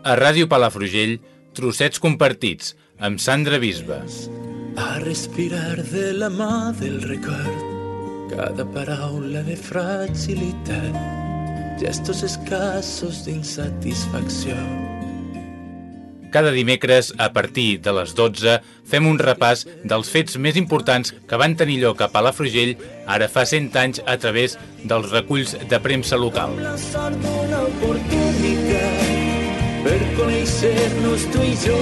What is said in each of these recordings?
a Ràdio Palafrugell, Trossets compartits, amb Sandra Bisbe. A respirar de la mà del record, cada paraula de fragilitat, gestos escassos d'insatisfacció. Cada dimecres, a partir de les 12, fem un repàs dels fets més importants que van tenir lloc a Palafrugell ara fa 100 anys a través dels reculls de premsa local. La sort d'una oportunitat per conèixer-nos tu i jo.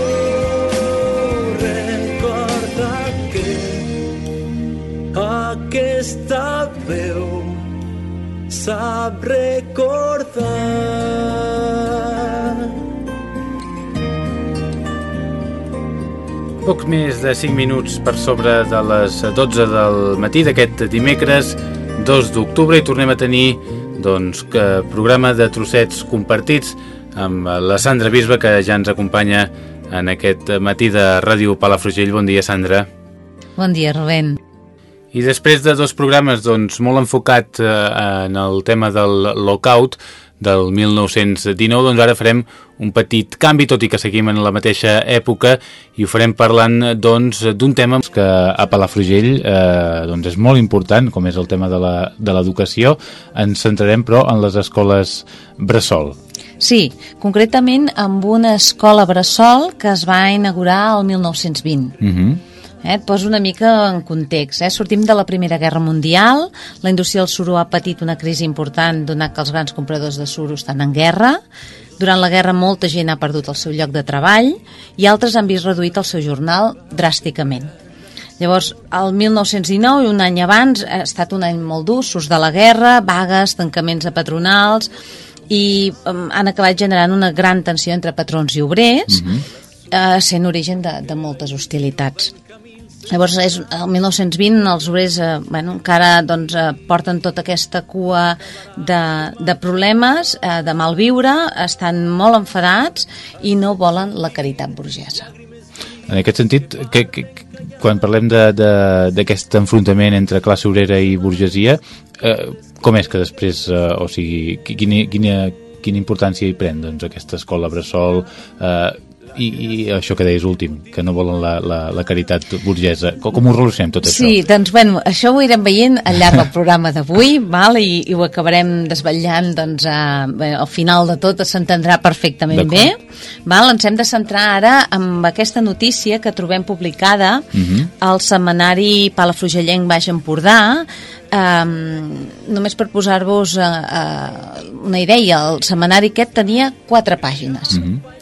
Recorda que aquesta veu sap recordar. Pocs més de 5 minuts per sobre de les 12 del matí d'aquest dimecres 2 d'octubre i tornem a tenir programa de trossets compartits amb la Sandra Bisbe, que ja ens acompanya en aquest matí de Ràdio Palafrugell. Bon dia, Sandra. Bon dia, Rubén. I després de 2 programes molt enfocat en el tema del lockout del 1919, ara farem un petit canvi, tot i que seguim en la mateixa època, i ho farem parlant d'un tema que a Palafrugell és molt important, com és el tema de l'educació. Ens centrarem, però, en les escoles bressol. Sí, concretament amb una escola bressol que es va inaugurar el 1920. Et poso una mica en context. Sortim de la Primera Guerra Mundial, la indústria del suro ha patit una crisi important donat que els grans compradors de suro estan en guerra. Durant la guerra molta gent ha perdut el seu lloc de treball i altres han vist reduït el seu jornal dràsticament. Llavors, el 1919, un any abans, ha estat un any molt dur, surts de la guerra, vagues, tancaments de patronals, i han acabat generant una gran tensió entre patrons i obrers, sent origen de moltes hostilitats. Llavors, el 1920 els obrers encara porten tota aquesta cua de problemes, de malviure, estan molt enfadats i no volen la caritat burgesa. En aquest sentit, quan parlem d'aquest enfrontament entre classe obrera i burgesia, com és que després, quina importància hi pren aquesta escola bressol i això que deies últim, que no volen la caritat burgesa? Com ho relacionem tot això? Sí, això ho irem veient al llarg del programa d'avui, i ho acabarem desvetllant, al final de tot s'entendrà perfectament bé. Ens hem de centrar ara en aquesta notícia que trobem publicada al setmanari palafrugellenc Baix Empordà. Només per posar-vos una idea, el setmanari aquest tenia 4 pàgines.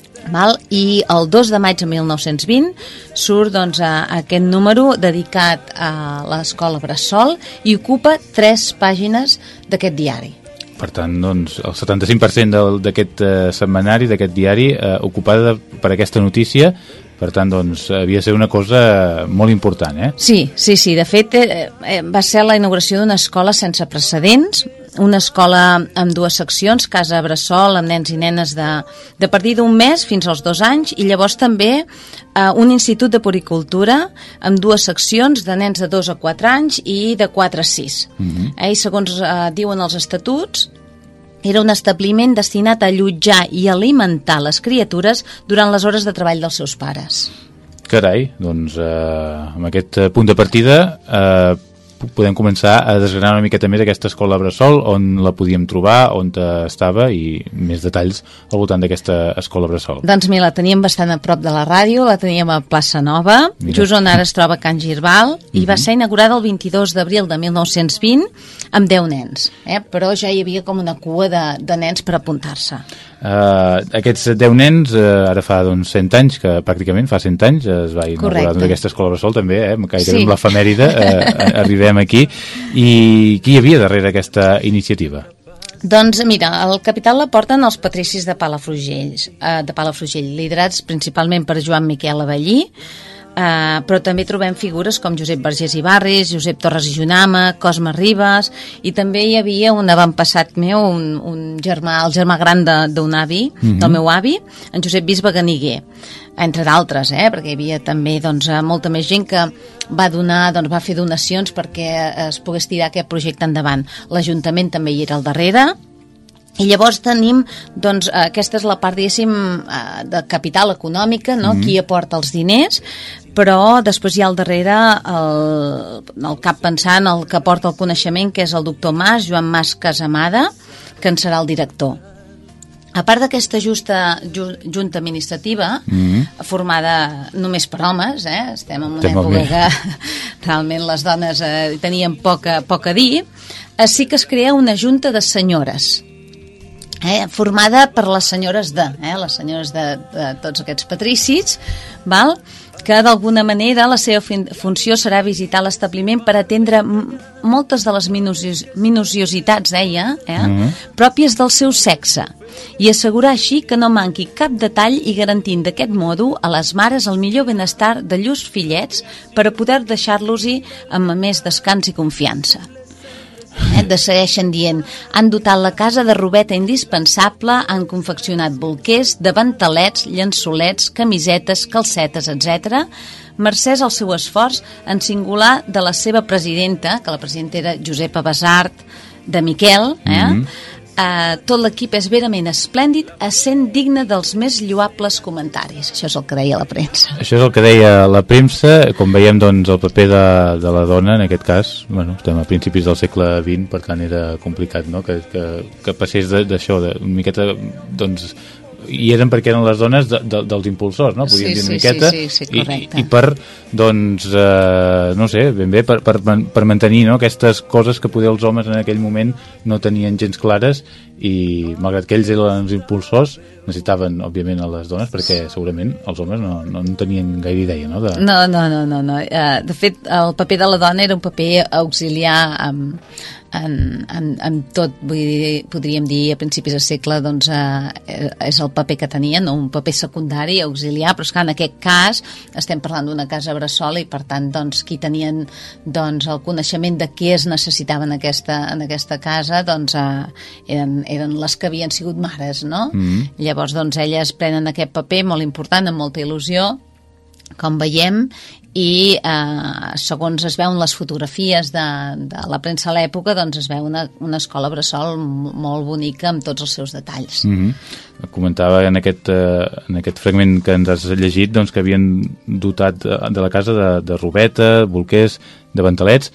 I el 2 de maig de 1920 surt aquest número dedicat a l'escola bressol i ocupa 3 pàgines d'aquest diari. Per tant, el 75% d'aquest setmanari, d'aquest diari, ocupada per aquesta notícia. Per tant, havia de ser una cosa molt important, Sí. De fet, va ser la inauguració d'una escola sense precedents, una escola amb 2 seccions, casa bressol, amb nens i nenes de partir d'un mes fins als 2 anys, i llavors també un institut de puricultura amb 2 seccions de nens de 2 a 4 anys i de 4 a 6. I segons diuen els estatuts, era un establiment destinat a allotjar i alimentar les criatures durant les hores de treball dels seus pares. Carai, amb aquest punt de partida podem començar a desgranar una miqueta més aquesta escola bressol, on la podíem trobar, on estava, i més detalls al voltant d'aquesta escola bressol. Doncs mira, la teníem bastant a prop de la ràdio, la teníem a Plaça Nova, just on ara es troba Can Girbal, i va ser inaugurada el 22 d'abril de 1920 amb 10 nens, però ja hi havia com una cua de nens per apuntar-se. Aquests 10 nens, ara fa 100 anys, que pràcticament fa 100 anys es va inaugurar aquesta escola bressol també, gairebé amb l'efemèride arribem aquí. I qui hi havia darrere aquesta iniciativa? Doncs mira, el capital la porten els patricis de Palafrugell, liderats principalment per Joan Miquel Avellí, però també trobem figures com Josep Vergés i Barris, Josep Torres i Junama, Cosme Ribes, i també hi havia un avantpassat meu, un germà, el germà gran d'un avi, del meu avi, en Josep Bisbe Ganiguer, entre d'altres, perquè hi havia també molta més gent que va fer donacions perquè es pogués tirar aquest projecte endavant. L'Ajuntament també hi era al darrere, I llavors tenim, doncs, aquesta és la part, diguéssim, de capital econòmica, no? Qui aporta els diners, però després hi ha al darrere el cap pensant, el que aporta el coneixement, que és el doctor Joan Mas Casamada, que en serà el director. A part d'aquesta junta administrativa, formada només per homes, estem en una època que realment les dones tenien poc a dir, sí que es crea una junta de senyores, formada per les senyores les senyores de tots aquests patricis, val? Que d'alguna manera la seva funció serà visitar l'establiment per atendre moltes de les minuciositats, pròpies del seu sexe, i assegurar així que no manqui cap detall i garantint d'aquest modo a les mares el millor benestar de llurs fillets per a poder deixar-los-hi amb més descans i confiança. Segueixen dient, han dotat la casa de robeta indispensable, han confeccionat bolquers, davantalets, llençolets, camisetes, calcetes, etc., mercès al seu esforç, en singular de la seva presidenta, que la presidenta era Josepa Basart de Miquel, tot l'equip és verament esplèndid, essent digne dels més lloables comentaris. Això és el que deia la premsa. Això és el que deia la premsa. Com veiem, doncs, el paper de la dona, en aquest cas, estem a principis del segle XX, per tant era complicat, no?, que passés d'això, una miqueta, doncs, i eren perquè eren les dones dels impulsors, no? Podríem dir una miqueta, correcte. i per, doncs, no sé, ben bé, per mantenir, no?, aquestes coses que poder els homes en aquell moment no tenien gens clares, i malgrat que ells eren els impulsors, necessitaven, òbviament, a les dones, perquè segurament els homes no en tenien gaire idea, no? No. De fet, el paper de la dona era un paper auxiliar en tot, vull dir, podríem dir a principis del segle, doncs, és el paper que tenien, no? Un paper secundari, auxiliar, però és que en aquest cas estem parlant d'una casa bressol i per tant, doncs, qui tenien, doncs, el coneixement de què es necessitava en aquesta casa, doncs, eren les que havien sigut mares, no? Llavors, doncs, elles prenen aquest paper molt important, amb molta il·lusió, com veiem, i segons es veuen les fotografies de la premsa a l'època, doncs es veu una escola bressol molt bonica amb tots els seus detalls. Comentava en aquest fragment que ens has llegit, doncs, que havien dotat de la casa de robeta, bolquers, davantalets.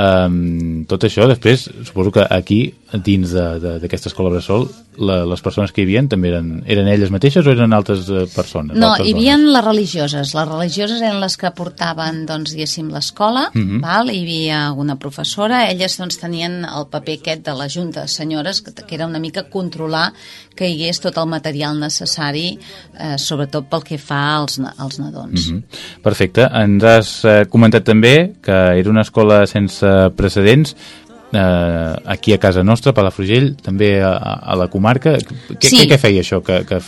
Tot això, després, suposo que aquí, dins d'aquesta escola bressol, les persones que hi havia també eren elles mateixes o eren altres persones? No, hi havia les religioses. Les religioses eren les que portaven, doncs, diguéssim, l'escola, val? Hi havia una professora, elles, doncs, tenien el paper aquest de la junta de senyores, que era una mica controlar que hi hagués tot el material necessari, sobretot pel que fa als nadons. Perfecte. Ens has comentat també que era una escola sense precedents, aquí a casa nostra, Palafrugell, també a la comarca. Què feia això?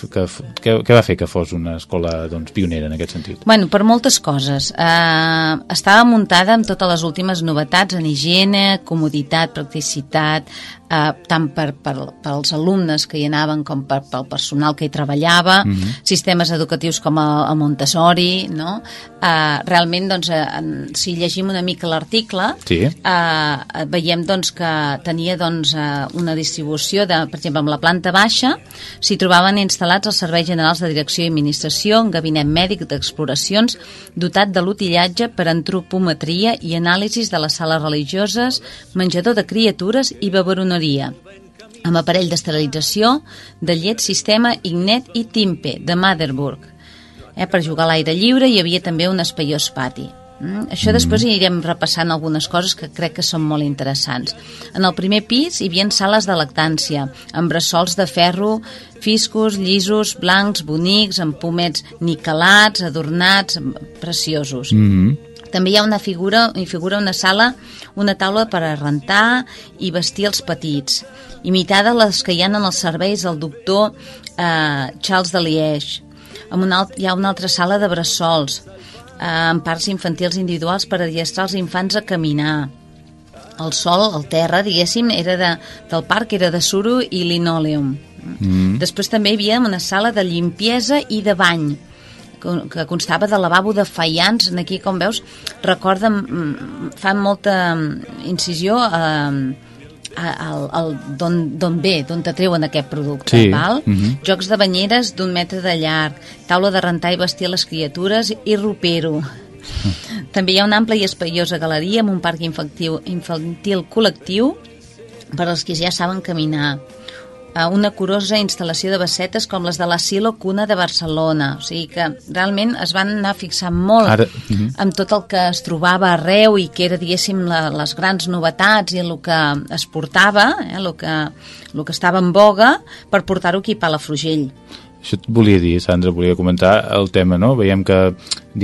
Què va fer que fos una escola, doncs, pionera en aquest sentit? Bueno, per moltes coses. Estava muntada amb totes les últimes novetats en higiene, comoditat, practicitat, tant pels alumnes que hi anaven com pel personal que hi treballava, sistemes educatius com el Montessori, no? Realment, doncs, si llegim una mica l'article, veiem, doncs, que tenia, doncs, una distribució de, per exemple, amb la planta baixa s'hi trobaven instal·lats els serveis generals de direcció i administració, un gabinet mèdic d'exploracions dotat de l'utillatge per antropometria i anàlisis de les sales religioses, menjador de criatures i beberoneria, amb aparell d'esterilització, de llet, sistema Ignet i Timpe, de Maderburg. Per jugar a l'aire lliure hi havia també un espaiós pati. Això després anirem repassant algunes coses que crec que són molt interessants. En el primer pis hi havia sales de lactància, amb bressols de ferro, fiscos, llisos, blancs, bonics, amb pomets niquelats, adornats, preciosos. També hi ha una sala, una taula per a rentar i vestir els petits, imitada les que hi ha en els serveis del doctor Charles de Liège. Hi ha una altra sala de bressols, amb parcs infantils individuals per adiestrar els infants a caminar. El sòl, el terra, diguéssim, del parc era de suro i linòleum. Després també hi havia una sala de limpiesa i de bany, que constava de lavabo de faians. Aquí, com veus, fan molta incisió d'on ve, d'on t'atreuen aquest producte, Sí. val? Jocs de banyeres d'1 metre de llarg, taula de rentar i vestir les criatures i ropero. També hi ha una ampla i espaiosa galeria amb un parc infantil col·lectiu per als que ja saben caminar. Una curosa instal·lació de bassetes com les de l'Asilo Cuna de Barcelona. O sigui que realment es van anar fixant molt amb tot el que es trobava arreu i que era, diguéssim, les grans novetats i el que es portava, el que estava en boga per portar-ho aquí a Palafrugell. Això et volia dir, Sandra, volia comentar el tema, no? Veiem que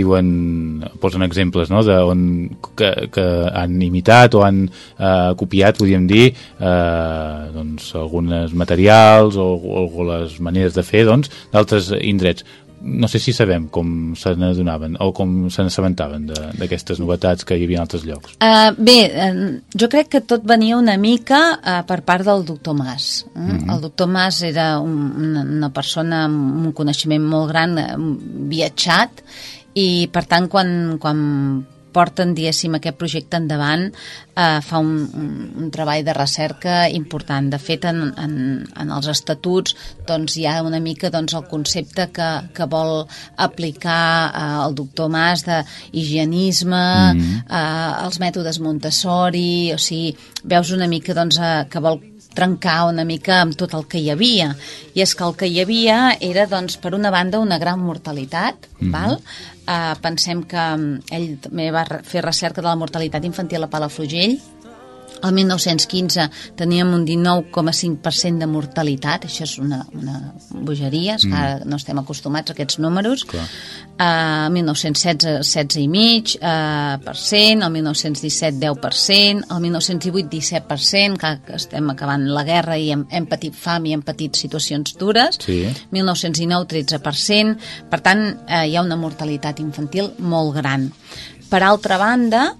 posen exemples, no?, que han imitat o han copiat, podríem dir, doncs, alguns materials o les maneres de fer, doncs, d'altres indrets. No sé si sabem com se n'adonaven o com se n'assabentaven d'aquestes novetats que hi havia en altres llocs. Jo crec que tot venia una mica per part del doctor Mas. El doctor Mas era una persona amb un coneixement molt gran, viatjat, i per tant quan porten, diguéssim, aquest projecte endavant, fa un treball de recerca important. De fet, en els estatuts doncs, hi ha una mica doncs, el concepte que vol aplicar el doctor Mas d'higienisme, els mètodes Montessori, o sigui, veus una mica doncs, que vol trencar una mica amb tot el que hi havia. I és que el que hi havia era, doncs, per una banda, una gran mortalitat, val? Pensem que ell també va fer recerca de la mortalitat infantil a Palafrugell. El 1915 teníem un 19,5% de mortalitat, això és una bogeria, ara no estem acostumats a aquests números. El 1916, 16,5%, el 1917, 10%, el 1918, 17%, que estem acabant la guerra i hem patit fam i hem patit situacions dures, 1919, 13%, per tant, hi ha una mortalitat infantil molt gran. Per altra banda,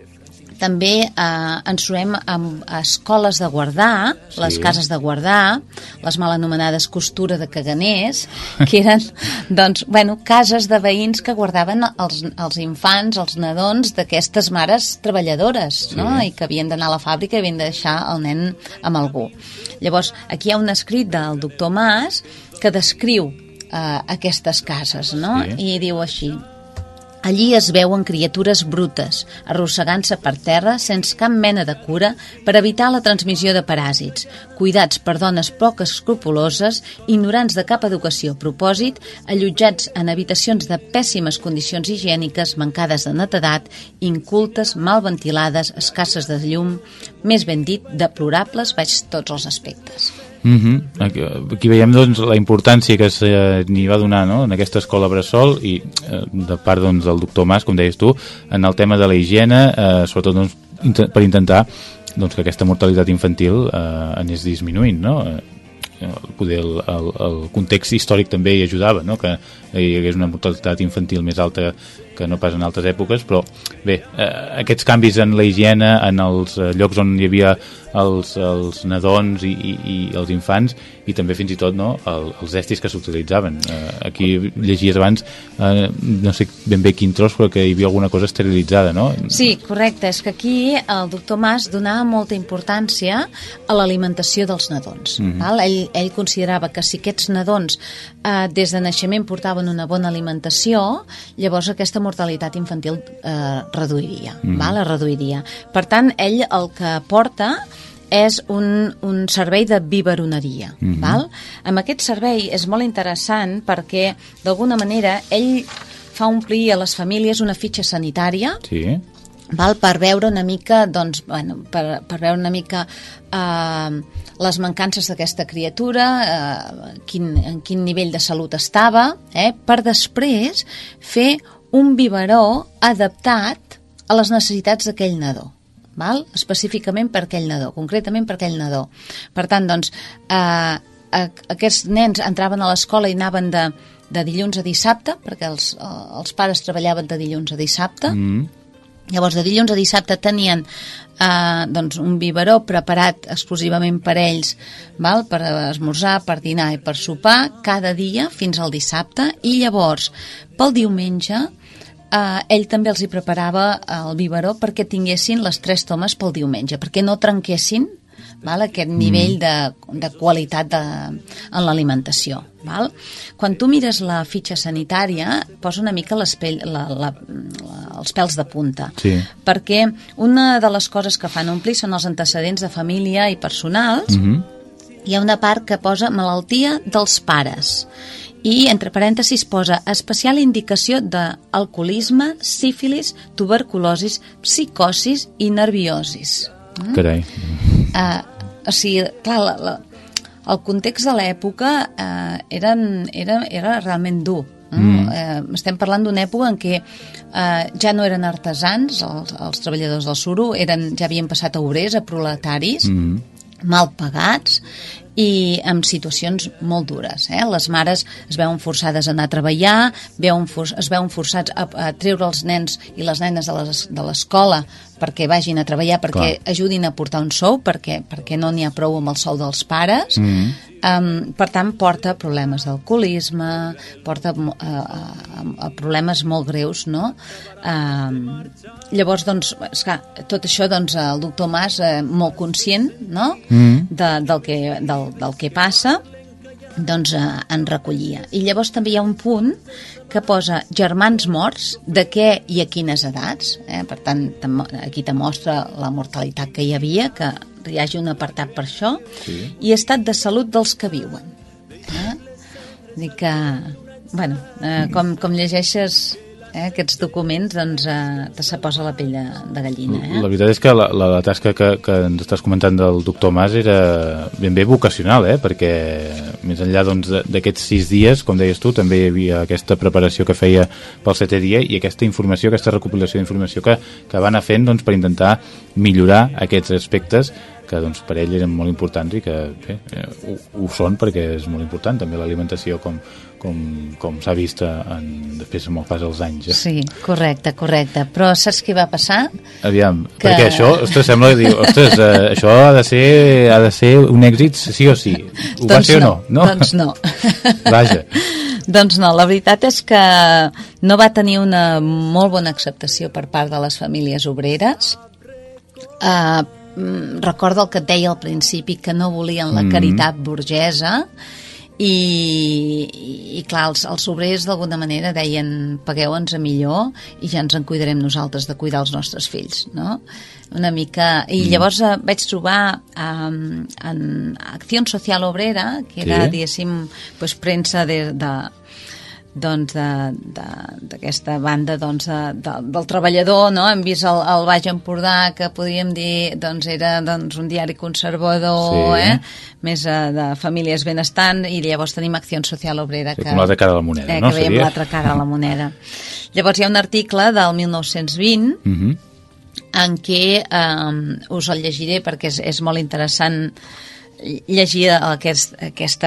també ens trobem amb escoles de guardar, les cases de guardar, les mal anomenades costura de caganers, que eren, doncs, cases de veïns que guardaven els infants, els nadons d'aquestes mares treballadores, no? I que havien d'anar a la fàbrica i havien de deixar el nen amb algú. Llavors, aquí hi ha un escrit del doctor Mas que descriu aquestes cases, no? I diu així: allí es veuen criatures brutes, arrossegant-se per terra sense cap mena de cura per evitar la transmissió de paràsits, cuidats per dones poc escrupoloses, ignorants de cap educació a propòsit, allotjats en habitacions de pèssimes condicions higièniques, mancades de netedat, incultes, mal ventilades, escasses de llum, més ben dit, deplorables baix tots els aspectes. Aquí veiem doncs, la importància que n'hi va donar, no?, en aquesta escola bressol i de part doncs, del doctor Mas, com deies tu, en el tema de la higiene, sobretot doncs, per intentar doncs, que aquesta mortalitat infantil anés disminuint, no? Poder el context històric també hi ajudava, no?, que hi hagués una mortalitat infantil més alta que no pas en altres èpoques, però bé, aquests canvis en la higiene, en els llocs on hi havia els nadons i els infants, i també fins i tot, no, els estris que s'utilitzaven. Aquí llegies abans, no sé ben bé quin tros, però que hi havia alguna cosa esterilitzada, no? Sí, correcte. És que aquí el doctor Mas donava molta importància a l'alimentació dels nadons. Val? Ell considerava que si aquests nadons des de naixement portaven una bona alimentació, llavors aquesta mortalitat infantil reduiria. Val? Es reduiria. Per tant, ell el que porta és un servei de biberoneria. Val? Amb aquest servei és molt interessant perquè, d'alguna manera, ell fa omplir a les famílies una fitxa sanitària, val? Per veure una mica, doncs, per veure una mica les mancances d'aquesta criatura, en quin nivell de salut estava, per després fer un biberó adaptat a les necessitats d'aquell nadó. Val? Específicament per aquell nadó, concretament per aquell nadó. Per tant, doncs, aquests nens entraven a l'escola i anaven de dilluns a dissabte, perquè els pares treballaven de dilluns a dissabte. Llavors, de dilluns a dissabte tenien doncs, un biberó preparat exclusivament per ells, val? Per esmorzar, per dinar i per sopar, cada dia fins al dissabte, i llavors, pel diumenge, ell també els hi preparava el biberó perquè tinguessin les 3 tomes pel diumenge, perquè no trenquessin val? Aquest nivell de qualitat en l'alimentació. Val? Quan tu mires la fitxa sanitària, posa una mica els pèls de punta. Sí. Perquè una de les coses que fan omplir són els antecedents de família i personals. Hi ha una part que posa malaltia dels pares. I, entre parèntesis, posa especial indicació d'alcoholisme, sífilis, tuberculosis, psicosis i nerviosis. Carai. O sigui, clar, el context de l'època era realment dur. Estem parlant d'una època en què ja no eren artesans, els treballadors del suro, ja havien passat a obrers, a proletaris, mal pagats i amb situacions molt dures. Les mares es veuen forçades a anar a treballar, es veuen forçats a treure els nens i les nenes de l'escola perquè vagin a treballar, perquè ajudin a portar un sou, perquè no n'hi ha prou amb el sou dels pares. Per tant, porta problemes d'alcoholisme, porta problemes molt greus, no? Llavors, doncs, esclar, tot això, doncs, el doctor Mas, molt conscient, no?, del que passa, doncs en recollia. I llavors també hi ha un punt que posa germans morts, de què i a quines edats. Per tant, aquí te mostra la mortalitat que hi havia, que hi hagi un apartat per això, i estat de salut dels que viuen. Dic que, bueno, com llegeixes aquests documents, doncs se posa la pell de gallina. La veritat és que la tasca que ens estàs comentant del doctor Mas era ben bé vocacional, perquè més enllà d'aquests 6 dies, com deies tu, també hi havia aquesta preparació que feia pel 7è dia i aquesta informació, aquesta recopilació d'informació que va anar fent per intentar millorar aquests aspectes que per ell eren molt importants i que bé, ho són perquè és molt important també l'alimentació com s'ha vist després amb el pas dels anys. Sí, correcte, però saps què va passar? Aviam, perquè això, sembla que diu, això ha de ser un èxit sí o sí. Ho va ser o no? Doncs no. Vaja. Doncs no, la veritat és que no va tenir una molt bona acceptació per part de les famílies obreres. Recordo el que et deia al principi, que no volien la caritat burgesa i clar, els obrers d'alguna manera deien pagueu-nos a millor i ja ens en cuidarem nosaltres de cuidar els nostres fills, no? Una mica... I llavors vaig trobar en Acció Social Obrera, que era, diguéssim, premsa d'aquesta banda del treballador, no? Hem vist el Baix Empordà, que podríem dir era un diari conservador, més de famílies benestant, i llavors tenim Acció Social Obrera, com l'altra cara de la moneda, no? Que veiem l'altra cara de la moneda. Llavors hi ha un article del 1920 en què us el llegiré perquè és molt interessant llegir aquests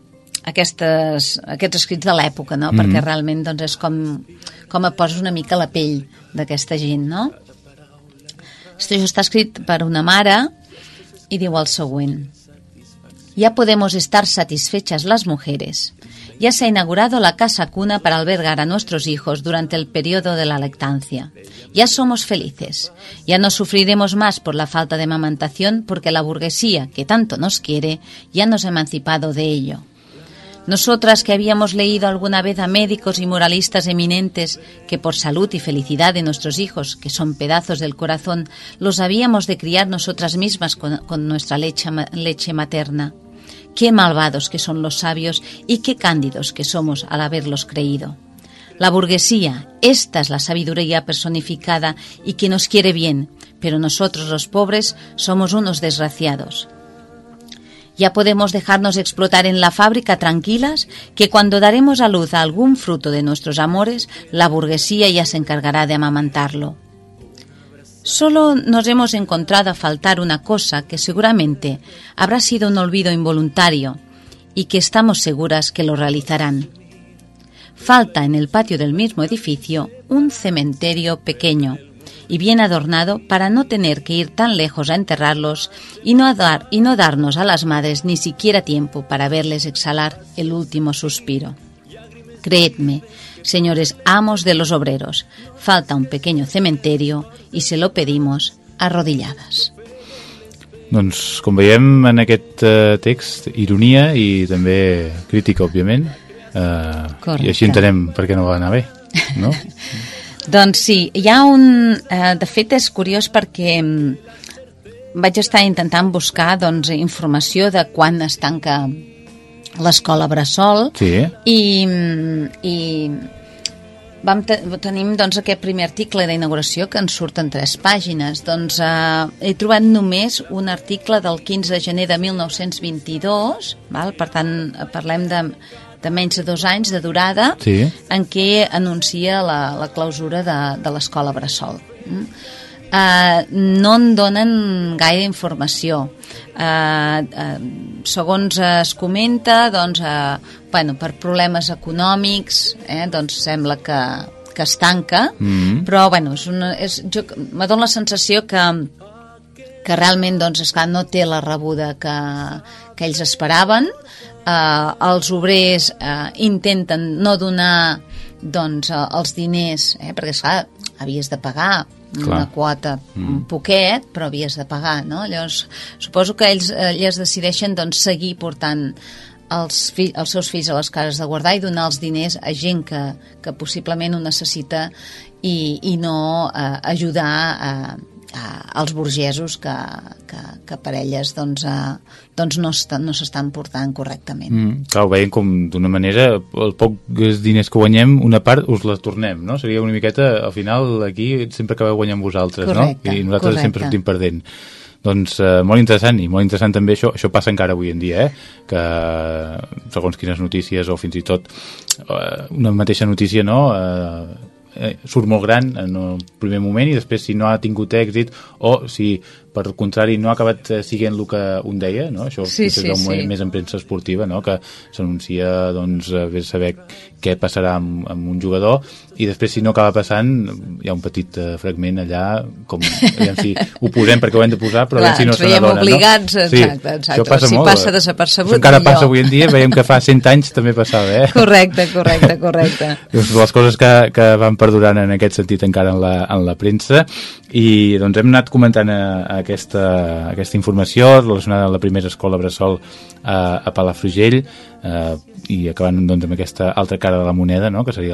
escrits de l'època, no? Perquè realment és com et poses una mica la pell d'aquesta gent, no? Això està escrit per una mare y digo al següent. Ya podemos estar satisfechas las mujeres. Ya se ha inaugurado la casa cuna para albergar a nuestros hijos durante el periodo de la lactancia. Ya somos felices. Ya no sufriremos más por la falta de amamantación porque la burguesía, que tanto nos quiere, ya nos ha emancipado de ello. Nosotras que habíamos leído alguna vez a médicos y moralistas eminentes que por salud y felicidad de nuestros hijos, que son pedazos del corazón, los habíamos de criar nosotras mismas con nuestra leche materna. Qué malvados que son los sabios y qué cándidos que somos al haberlos creído. La burguesía, esta es la sabiduría personificada y que nos quiere bien, pero nosotros los pobres somos unos desgraciados. Ya podemos dejarnos explotar en la fábrica tranquilas, que cuando daremos a luz a algún fruto de nuestros amores, la burguesía ya se encargará de amamantarlo. Solo nos hemos encontrado a faltar una cosa que seguramente habrá sido un olvido involuntario y que estamos seguras que lo realizarán. Falta en el patio del mismo edificio un cementerio pequeño y bien adornado para no tener que ir tan lejos a enterrarlos y no darnos a las madres ni siquiera tiempo para verles exhalar el último suspiro. Creedme, señores amos de los obreros, falta un pequeño cementerio y se lo pedimos arrodilladas. Doncs, com veiem en aquest text, ironia i també crítica, òbviament. I així entenem per què no va anar bé, no? Doncs sí, hi ha un... de fet, és curiós perquè vaig estar intentant buscar doncs, informació de quan es tanca l'escola bressol i tenim doncs, aquest primer article d'inauguració que ens surt en 3 pàgines. Doncs he trobat només un article del 15 de gener de 1922, val? Per tant, parlem de menys de 2 anys de durada, en què anuncia la clausura de l'escola bressol. No en donen gaire informació. Segons es comenta, doncs, per problemes econòmics, doncs sembla que es tanca, però m'adona la sensació que realment doncs, esclar, no té la rebuda que ells esperaven. Els obrers intenten no donar doncs, els diners, perquè esclar, havies de pagar una quota, un poquet, però havies de pagar, no? Llavors, suposo que ells decideixen doncs, seguir portant els seus fills a les cases de guardar i donar els diners a gent que possiblement ho necessita i no ajudar als burgesos que per elles doncs no s'estan portant correctament. Clar, ho veiem com d'una manera els pocs diners que guanyem, una part us la tornem, no? Seria una miqueta, al final aquí sempre acabeu guanyant vosaltres, correcte, no? I nosaltres sempre sortim perdent. Doncs molt interessant, i molt interessant també això passa encara avui en dia, que segons quines notícies o fins i tot una mateixa notícia, no?, surt molt gran en el primer moment i després si no ha tingut èxit o si per contrari no ha acabat siguent el que un deia, no? Això és més en premsa esportiva, no? Que s'anuncia doncs bé saber què passarà amb un jugador i després si no acaba passant hi ha un petit fragment allà com si ho posem perquè ho hem de posar però si no se n'adona, obligats, no? Exacte. Això passa molt. Passa desapercebut. Això encara passa avui en dia, veiem que fa 100 anys també passava, Correcte. Doncs les coses que van perdurant en aquest sentit encara en la premsa i doncs hem anat comentant aquesta informació relacionada amb la primera escola bressol a Palafrugell i acabant doncs, amb aquesta altra cara de la moneda, no? Que seria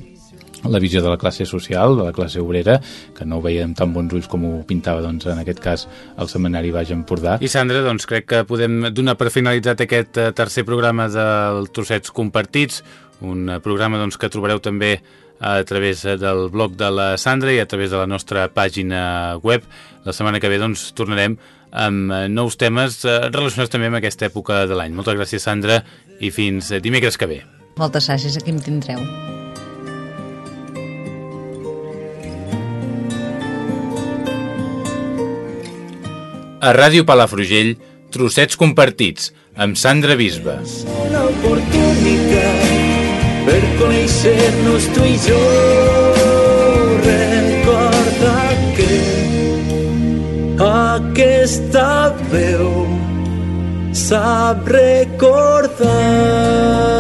la visió de la classe social, de la classe obrera, que no ho veia amb tan bons ulls com ho pintava doncs, en aquest cas el Setmanari Baix Empordà. I Sandra, doncs crec que podem donar per finalitzat aquest tercer programa del Trossets Compartits, un programa doncs, que trobareu també a través del blog de la Sandra i a través de la nostra pàgina web. La setmana que ve doncs, tornarem amb nous temes relacionats també amb aquesta època de l'any. Moltes gràcies, Sandra, i fins dimecres que ve. Moltes gràcies, aquí em tindreu. A Ràdio Palafrugell, Trossets Compartits, amb Sandra Bisbe. Una oportunitat per conèixer-nos tu i jo. Recorda que aquesta veu sap recordar.